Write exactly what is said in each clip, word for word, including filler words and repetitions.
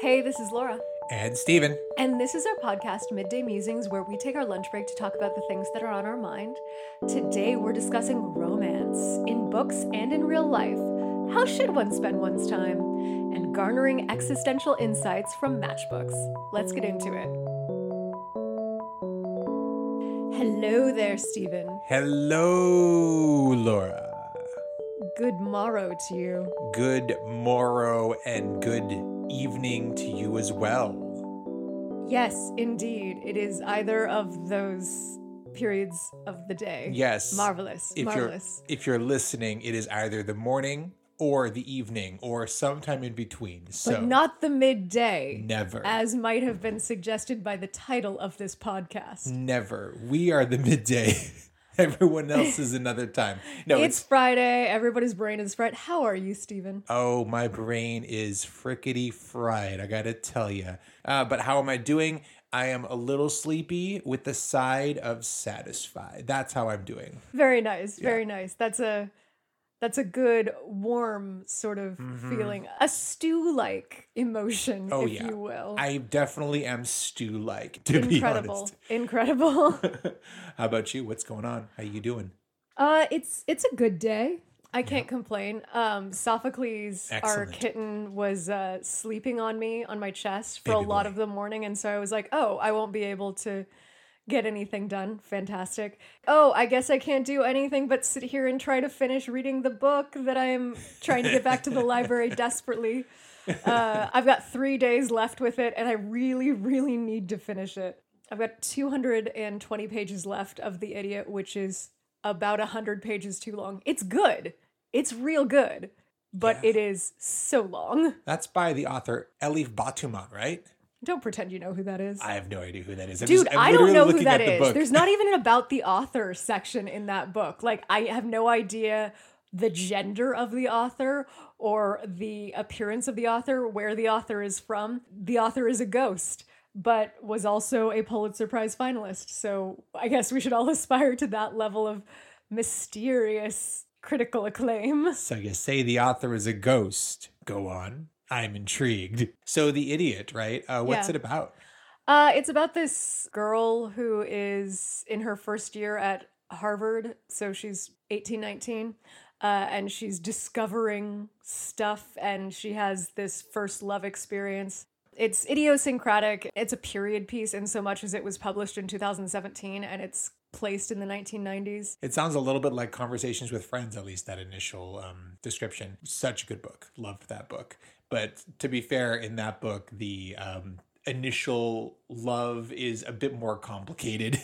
Hey, this is Laura. And Steven. And this is our podcast, Midday Musings, where we take our lunch break to talk about the things that are on our mind. Today, we're discussing romance in books and in real life. How should one spend one's time? And garnering existential insights from matchbooks. Let's get into it. Hello there, Steven. Hello, Laura. Good morrow to you. Good morrow and good evening to you as well. Yes, indeed. It is either of those periods of the day. Yes. Marvelous. If Marvelous. you're if you're listening, it is either the morning or the evening or sometime in between. So But not the midday. never. As might have been suggested by the title of this podcast. Never. We are the midday. Everyone else is another time. No, it's, it's Friday. Everybody's brain is fried. How are you, Steven? Oh, my brain is frickety fried, I gotta tell you. Uh, but how am I doing? I am a little sleepy with the side of satisfied. That's how I'm doing. Very nice. Yeah. Very nice. That's a that's a good, warm sort of Mhm. feeling. A stew-like emotion, Oh, if yeah. you will. I definitely am stew-like, to be Incredible. honest. Incredible. How about you? What's going on? How you doing? Uh, it's it's a good day. I can't complain. Um, Sophocles, our Excellent. kitten, was uh, sleeping on me on my chest for Baby a lot boy. of the morning, and so I was like, "Oh, I won't be able to get anything done." Fantastic. Oh, I guess I can't do anything but sit here and try to finish reading the book that I'm trying to get back to the library desperately. Uh, I've got three days left with it, and I really, really need to finish it. I've got two hundred twenty pages left of The Idiot, which is about one hundred pages too long. It's good. It's real good. But Yeah. it is so long. That's by the author Elif Batuman, right? Don't pretend you know who that is. I have no idea who that is. I'm Dude, just- I'm I don't literally know who looking that at the is. book. There's not even an about the author section in that book. Like, I have no idea the gender of the author or the appearance of the author, where the author is from. The author is a ghost, but was also a Pulitzer Prize finalist. So I guess we should all aspire to that level of mysterious critical acclaim. So you say the author is a ghost. Go on. I'm intrigued. So The Idiot, right? Uh, what's Yeah. it about? Uh, it's about this girl who is in her first year at Harvard. So she's eighteen, nineteen. Uh, and she's discovering stuff, and she has this first love experience. It's idiosyncratic. It's a period piece in so much as it was published in two thousand seventeen, and it's placed in the nineteen nineties. It sounds a little bit like Conversations with Friends, at least that initial um, description. Such a good book. Loved that book. But to be fair, in that book, the um, initial love is a bit more complicated.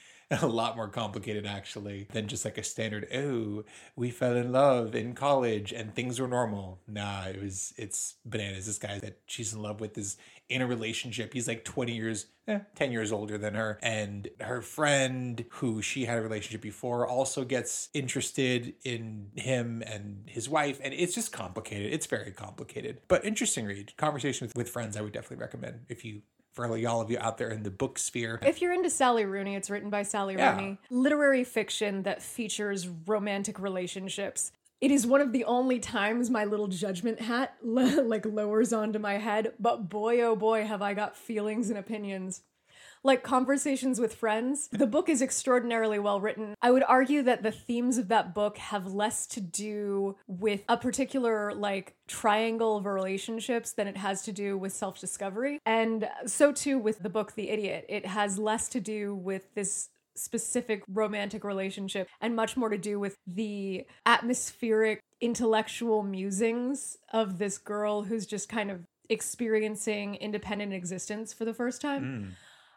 A lot more complicated, actually, than just like a standard, oh, we fell in love in college and things were normal. Nah, it was, it's bananas. This guy that she's in love with is in a relationship. He's like twenty years, eh, ten years older than her. And her friend, who she had a relationship before, also gets interested in him and his wife. And it's just complicated. It's very complicated, but interesting read. Conversation with, with Friends, I would definitely recommend if you, for all of you out there in the book sphere. If you're into Sally Rooney, it's written by Sally Yeah. Rooney. Literary fiction that features romantic relationships. It is one of the only times my little judgment hat like lowers onto my head, but boy oh boy have I got feelings and opinions. Like Conversations with Friends, the book is extraordinarily well written. I would argue that the themes of that book have less to do with a particular like triangle of relationships than it has to do with self-discovery. And so too with the book The Idiot. It has less to do with this specific romantic relationship and much more to do with the atmospheric intellectual musings of this girl who's just kind of experiencing independent existence for the first time. Mm.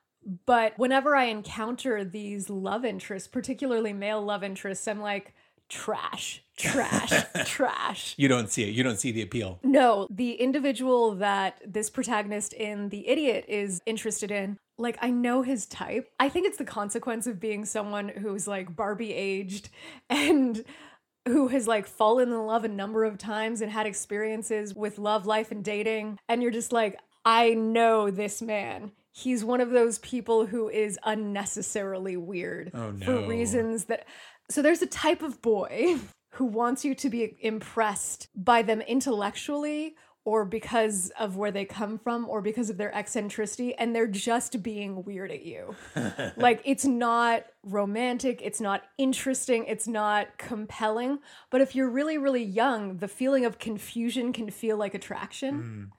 But whenever I encounter these love interests, particularly male love interests, I'm like, trash, trash, trash. You don't see it. You don't see the appeal. No, the individual that this protagonist in The Idiot is interested in, like, I know his type. I think it's the consequence of being someone who's like Barbie aged and who has like fallen in love a number of times and had experiences with love, life, and dating. And you're just like, I know this man. He's one of those people who is unnecessarily weird Oh, no. for reasons that... So there's a type of boy who wants you to be impressed by them intellectually or because of where they come from or because of their eccentricity, and they're just being weird at you. Like, it's not romantic, it's not interesting, it's not compelling. But if you're really, really young, the feeling of confusion can feel like attraction. Mm.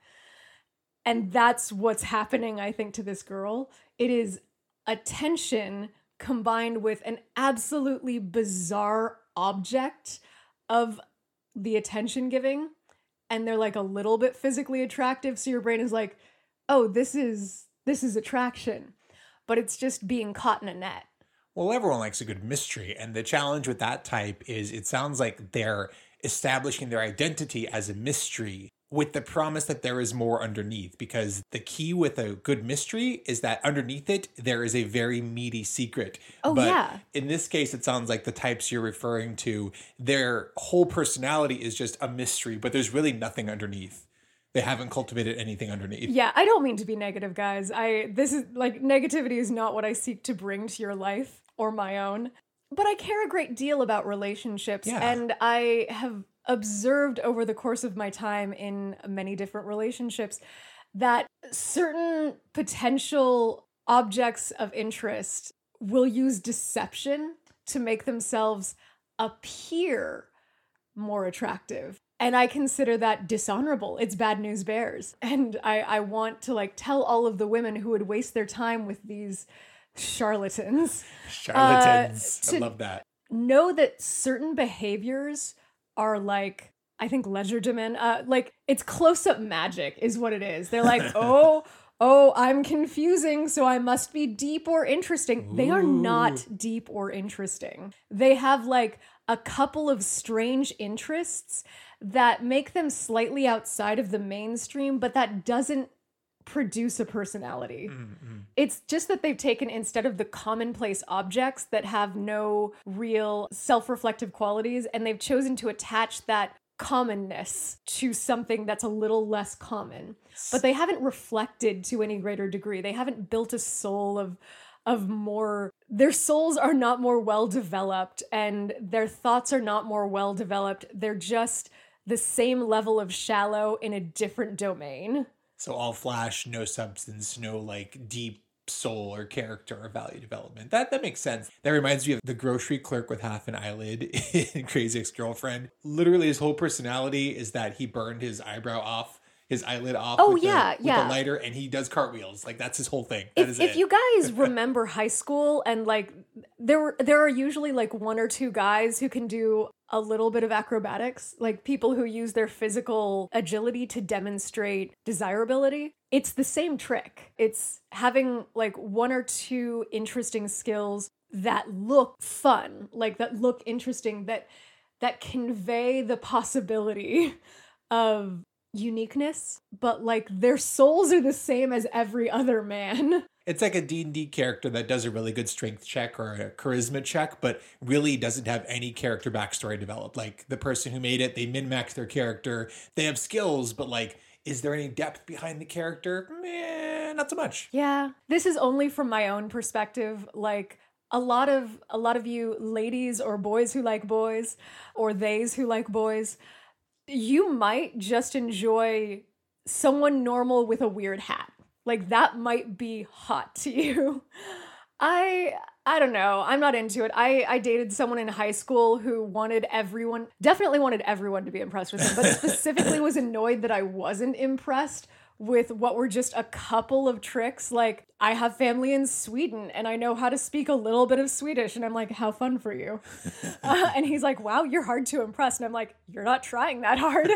And that's what's happening, I think, to this girl. It is attention combined with an absolutely bizarre object of the attention giving. And they're like a little bit physically attractive. So your brain is like, oh, this is this is attraction. But it's just being caught in a net. Well, everyone likes a good mystery. And the challenge with that type is it sounds like they're establishing their identity as a mystery with the promise that there is more underneath. Because the key with a good mystery is that underneath it, there is a very meaty secret. Oh, but yeah. in this case, it sounds like the types you're referring to, their whole personality is just a mystery, but there's really nothing underneath. They haven't cultivated anything underneath. Yeah, I don't mean to be negative, guys. I this is like negativity is not what I seek to bring to your life or my own. But I care a great deal about relationships, yeah. And I have observed over the course of my time in many different relationships that certain potential objects of interest will use deception to make themselves appear more attractive. And I consider that dishonorable. It's bad news bears. And I, I want to like tell all of the women who would waste their time with these charlatans. Charlatans. Uh, I love that. Know that certain behaviors are like, I think legerdemain, uh, like it's close-up magic is what it is. They're like, oh, oh, I'm confusing, so I must be deep or interesting. Ooh. They are not deep or interesting. They have like a couple of strange interests that make them slightly outside of the mainstream, but that doesn't produce a personality. Mm-hmm. It's just that they've taken, instead of the commonplace objects that have no real self-reflective qualities, and they've chosen to attach that commonness to something that's a little less common. But they haven't reflected to any greater degree. They haven't built a soul of of more, their souls are not more well developed, and their thoughts are not more well developed. They're just the same level of shallow in a different domain. So all flash, no substance, no like deep soul or character or value development. That that makes sense. That reminds me of the grocery clerk with half an eyelid in Crazy Ex-Girlfriend. Literally his whole personality is that he burned his eyebrow off, his eyelid off oh, with, yeah, the, with yeah. the lighter, and he does cartwheels. Like that's his whole thing. That if is if it. you guys remember high school, and like there were there are usually like one or two guys who can do a little bit of acrobatics, like people who use their physical agility to demonstrate desirability. It's the same trick. It's having like one or two interesting skills that look fun, like that look interesting, that that convey the possibility of uniqueness, but like their souls are the same as every other man. It's like a D and D character that does a really good strength check or a charisma check, but really doesn't have any character backstory developed. Like the person who made it, they min-max their character. They have skills, but like, is there any depth behind the character? Meh, not so much. Yeah. This is only from my own perspective. Like a lot of a lot of you ladies or boys who like boys, or theys who like boys, you might just enjoy someone normal with a weird hat. Like that might be hot to you. I I don't know. I'm not into it. I, I dated someone in high school who wanted everyone, definitely wanted everyone to be impressed with him, but specifically was annoyed that I wasn't impressed with what were just a couple of tricks. Like, I have family in Sweden and I know how to speak a little bit of Swedish. And I'm like, how fun for you. uh, and he's like, wow, you're hard to impress. And I'm like, you're not trying that hard.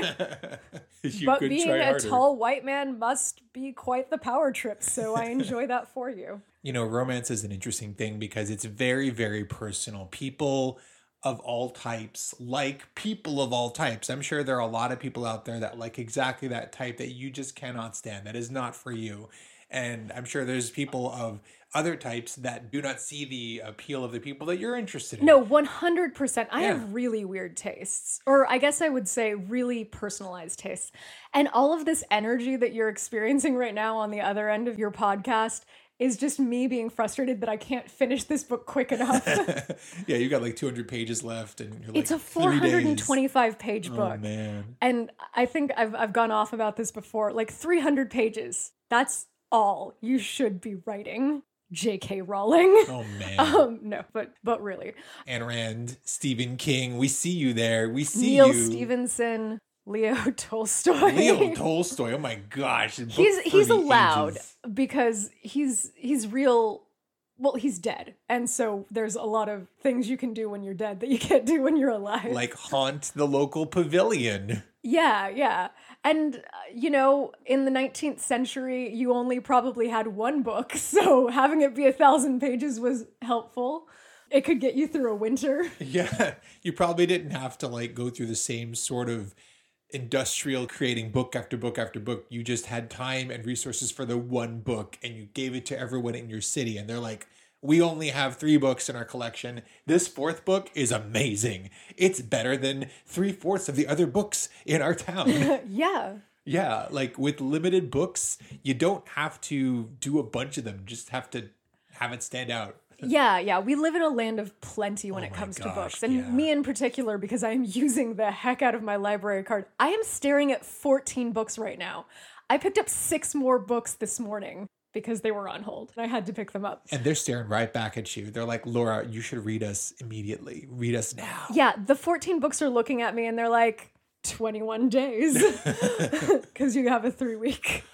But being a harder. Tall white man must be quite the power trip. So I enjoy that for you. You know, romance is an interesting thing because it's very, very personal. People of all types like people of all types. I'm sure there are a lot of people out there that like exactly that type that you just cannot stand. That is not for you. And I'm sure there's people of other types that do not see the appeal of the people that you're interested in. No, one hundred percent. I Yeah. have really weird tastes. Or I guess I would say really personalized tastes. And all of this energy that you're experiencing right now on the other end of your podcast is just me being frustrated that I can't finish this book quick enough. Yeah, you got like two hundred pages left, and you're like, It's a four hundred twenty-five page book. Oh, man. And I think I've, I've gone off about this before. Like three hundred pages. That's all you should be writing. J K. Rowling. Oh, man. Um, no, but but really. Ayn Rand, Stephen King, we see you there. We see Neil you. Stephenson, Leo Tolstoy. Leo Tolstoy. Oh my gosh. Book He's for he's the allowed ages. because he's he's real. Well, he's dead, and so there's a lot of things you can do when you're dead that you can't do when you're alive. Like haunt the local pavilion. Yeah, yeah. And, uh, you know, in the nineteenth century, you only probably had one book, so having it be a thousand pages was helpful. It could get you through a winter. Yeah. You probably didn't have to like go through the same sort of industrial creating book after book after book. You just had time and resources for the one book, and you gave it to everyone in your city, and they're like, we only have three books in our collection. This fourth book is amazing. It's better than three-fourths of the other books in our town. Yeah. Yeah, like with limited books, you don't have to do a bunch of them. You just have to have it stand out. Yeah, yeah. We live in a land of plenty when Oh it my comes to gosh, books. And yeah. me in particular, because I am using the heck out of my library card. I am staring at fourteen books right now. I picked up six more books this morning because they were on hold. I had to pick them up. And they're staring right back at you. They're like, Laura, you should read us immediately. Read us now. Yeah, the fourteen books are looking at me and they're like, twenty-one days. Because you have a three week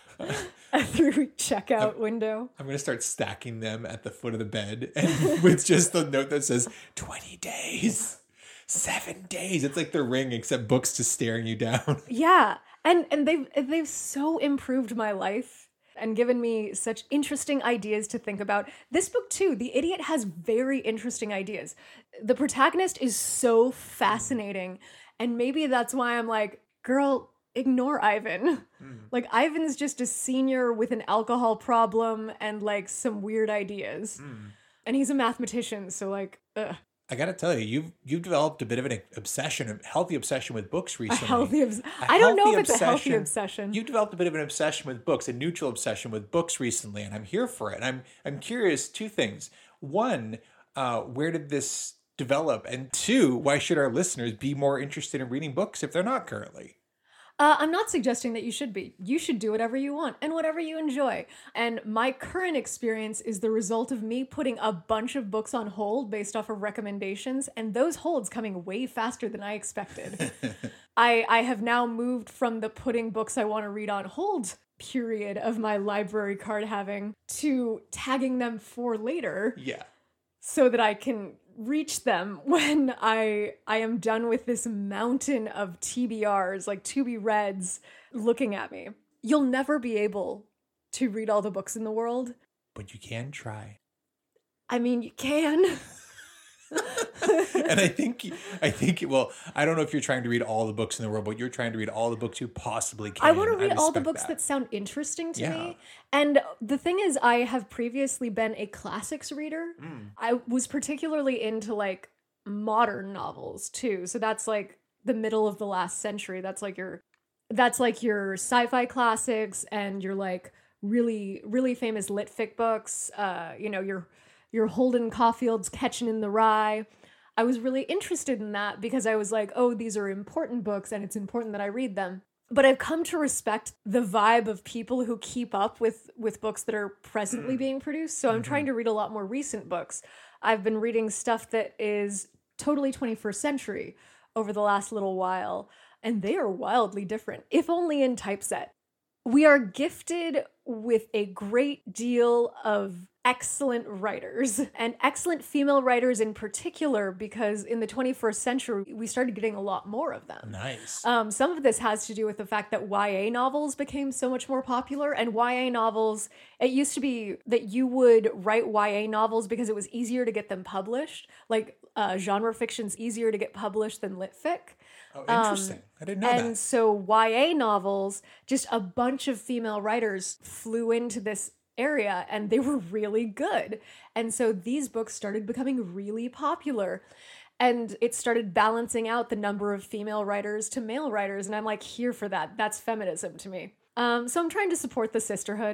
a three week checkout I'm, window. I'm going to start stacking them at the foot of the bed and with just the note that says twenty days, seven days. It's like the Ring, except books just staring you down. Yeah. And and they've they've so improved my life and given me such interesting ideas to think about. This book too, The Idiot, has very interesting ideas. The protagonist is so fascinating, and maybe that's why I'm like, girl, ignore Ivan. Mm. Like, Ivan's just a senior with an alcohol problem and like some weird ideas. Mm. And he's a mathematician, so like, ugh. I gotta tell you, you've you've developed a bit of an obsession, a healthy obsession with books recently. A healthy obs- a I don't know if it's obsession. a healthy obsession. You've developed a bit of an obsession with books, a neutral obsession with books recently, and I'm here for it. And I'm I'm curious, two things. One, uh, where did this develop? And two, why should our listeners be more interested in reading books if they're not currently? Uh, I'm not suggesting that you should be. You should do whatever you want and whatever you enjoy. And my current experience is the result of me putting a bunch of books on hold based off of recommendations, and those holds coming way faster than I expected. I, I have now moved from the putting books I want to read on hold period of my library card having to tagging them for later. Yeah. So that I can reach them when I I am done with this mountain of T B Rs, like to be reads, looking at me. You'll never be able to read all the books in the world. But you can try. I mean, you can. And I think, I think, well, I don't know if you're trying to read all the books in the world, but you're trying to read all the books you possibly can. I want to read all the books that. that sound interesting to yeah. me. And the thing is, I have previously been a classics reader. Mm. I was particularly into like modern novels too. So that's like the middle of the last century. That's like your, that's like your sci-fi classics and your like really, really famous lit fic books. Uh, you know, your your Holden Caulfield's Catchin' in the Rye. I was really interested in that because I was like, oh, these are important books and it's important that I read them. But I've come to respect the vibe of people who keep up with, with books that are presently being produced. So I'm mm-hmm. trying to read a lot more recent books. I've been reading stuff that is totally twenty-first century over the last little while, and they are wildly different, if only in typeset. We are gifted with a great deal of excellent writers, and excellent female writers in particular, because in the twenty-first century, we started getting a lot more of them. Nice. Um, some of this has to do with the fact that Y A novels became so much more popular, and Y A novels, it used to be that you would write Y A novels because it was easier to get them published. Like uh, genre fiction's easier to get published than lit fic. Oh, interesting. Um, I didn't know and that. And so Y A novels, just a bunch of female writers flew into this area and they were really good. And so these books started becoming really popular. And it started balancing out the number of female writers to male writers. And I'm like, here for that. That's feminism to me. Um, so I'm trying to support the sisterhood.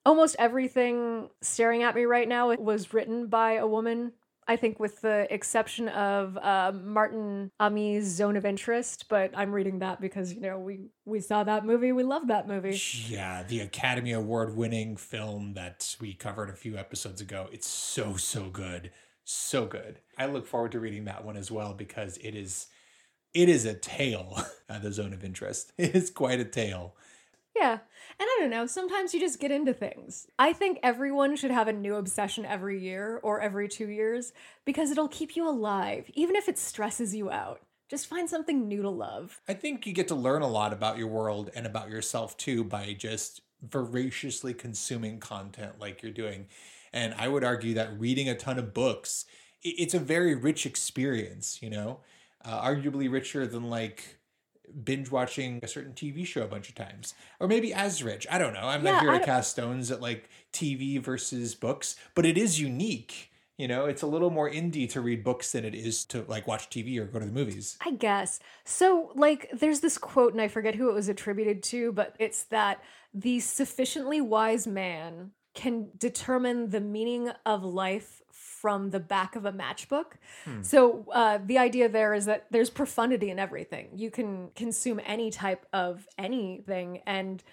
Almost everything staring at me right now was written by a woman. I think with the exception of uh, Martin Ami's Zone of Interest, but I'm reading that because, you know, we, we saw that movie. We love that movie. Yeah, the Academy Award winning film that we covered a few episodes ago. It's so, so good. So good. I look forward to reading that one as well because it is it is a tale, uh, the Zone of Interest. It is quite a tale. Yeah. And I don't know, sometimes you just get into things. I think everyone should have a new obsession every year or every two years because it'll keep you alive, even if it stresses you out. Just find something new to love. I think you get to learn a lot about your world and about yourself too by just voraciously consuming content like you're doing. And I would argue that reading a ton of books, it's a very rich experience, you know, uh, arguably richer than like binge watching a certain T V show a bunch of times, or maybe as rich. I don't know. I'm Yeah, not here I to don't- cast stones at like T V versus books, but it is unique. You know, it's a little more indie to read books than it is to like watch T V or go to the movies. I guess. So, like, there's this quote, and I forget who it was attributed to, but it's that the sufficiently wise man can determine the meaning of life from the back of a matchbook. Hmm. So, uh, the idea there is that there's profundity in everything. You can consume any type of anything and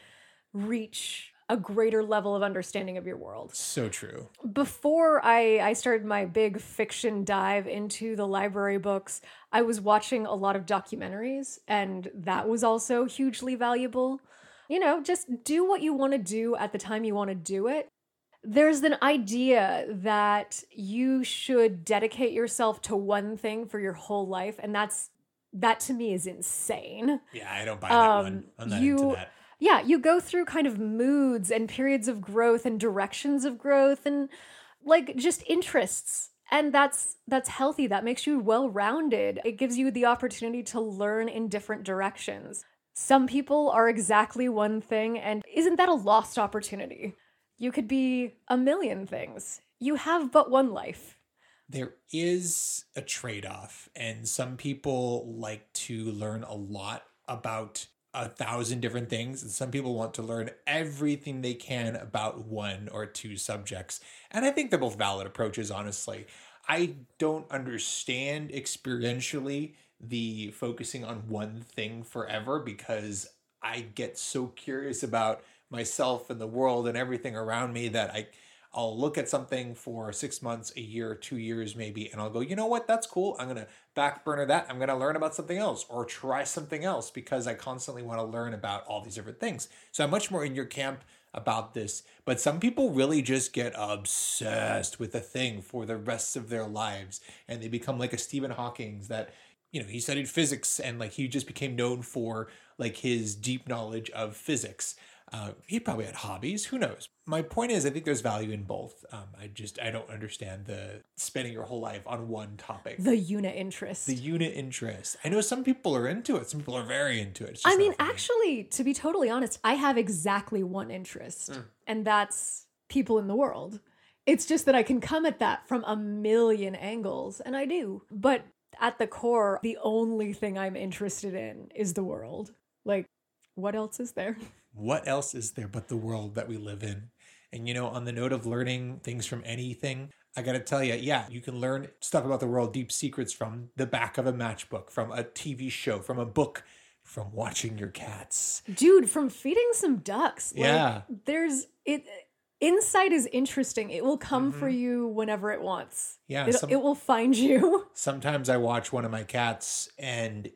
reach a greater level of understanding of your world. So true. Before I, I started my big fiction dive into the library books, I was watching a lot of documentaries, and that was also hugely valuable. You know, just do what you want to do at the time you want to do it. There's an idea that you should dedicate yourself to one thing for your whole life, and that's that to me is insane. Yeah, I don't buy that Um, one. I'm not you- into that. Yeah, you go through kind of moods and periods of growth and directions of growth and like just interests. And that's that's healthy. That makes you well-rounded. It gives you the opportunity to learn in different directions. Some people are exactly one thing, and isn't that a lost opportunity? You could be a million things. You have but one life. There is a trade-off, and some people like to learn a lot about a thousand different things, and some people want to learn everything they can about one or two subjects. And I think they're both valid approaches, honestly. I don't understand experientially the focusing on one thing forever because I get so curious about myself and the world and everything around me that I I'll look at something for six months, a year, two years maybe, and I'll go, you know what, that's cool. I'm going to back burner that. I'm going to learn about something else or try something else because I constantly want to learn about all these different things. So I'm much more in your camp about this. But some people really just get obsessed with a thing for the rest of their lives. And they become like a Stephen Hawking's that, you know, he studied physics and like he just became known for like his deep knowledge of physics. Uh, he probably had hobbies. Who knows? My point is, I think there's value in both. Um, I just, I don't understand the spending your whole life on one topic. The unit interest. The unit interest. I know some people are into it. Some people are very into it. It's just I mean, not for me. actually, to be totally honest, I have exactly one interest, Mm. and that's people in the world. It's just that I can come at that from a million angles, and I do. But at the core, the only thing I'm interested in is the world. Like, what else is there? What else is there but the world that we live in? And, you know, on the note of learning things from anything, I got to tell you, yeah, you can learn stuff about the world, deep secrets from the back of a matchbook, from a T V show, from a book, from watching your cats. Dude, from feeding some ducks. Like, Yeah. There's it. Insight is interesting. It will come Mhm. for you whenever it wants. Yeah. It, some- it will find you. Sometimes I watch one of my cats and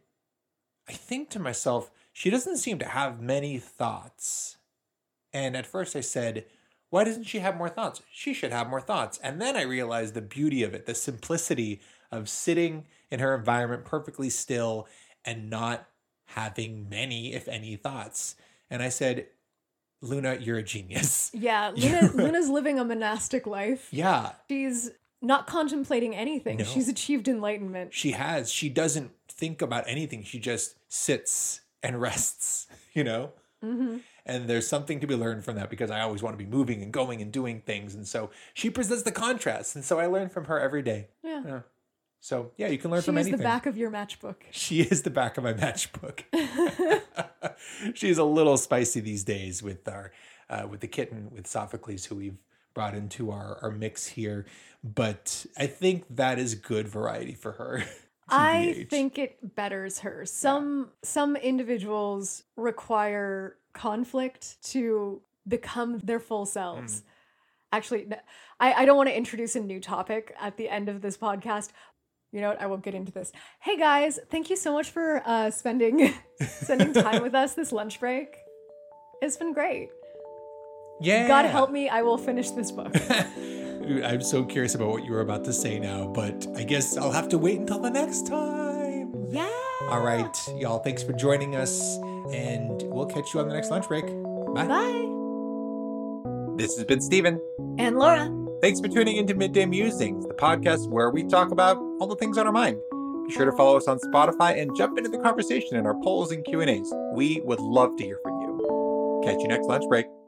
I think to myself, she doesn't seem to have many thoughts. And at first I said, why doesn't she have more thoughts? She should have more thoughts. And then I realized the beauty of it, the simplicity of sitting in her environment perfectly still and not having many, if any, thoughts. And I said, Luna, you're a genius. Yeah, Luna, Luna's living a monastic life. Yeah, She's not contemplating anything. No. She's achieved enlightenment. she has. She doesn't think about anything. She just sits and rests, you know? Mm-hmm. And there's something to be learned from that because I always want to be moving and going and doing things. And so she presents the contrast. And so I learn from her every day. Yeah. Yeah. So yeah, you can learn She from is anything. the back of your matchbook. She is the back of my matchbook. She's a little spicy these days with our uh, with the kitten, with Sophocles, who we've brought into our, our mix here. But I think that is good variety for her. I think it betters her. Some yeah. some individuals require conflict to become their full selves. Mm. Actually, I, I don't want to introduce a new topic at the end of this podcast. You know what? I won't get into this. Hey guys, thank you so much for uh, spending spending time with us this lunch break. It's been great. Yeah. God help me, I will finish this book. Dude, I'm so curious about what you were about to say now, but I guess I'll have to wait until the next time. Yeah. All right, y'all. Thanks for joining us, and we'll catch you on the next lunch break. Bye. Bye. This has been Steven. And Laura. Thanks for tuning into Midday Musings, the podcast where we talk about all the things on our mind. Be sure to follow us on Spotify and jump into the conversation in our polls and Q and A's. We would love to hear from you. Catch you next lunch break.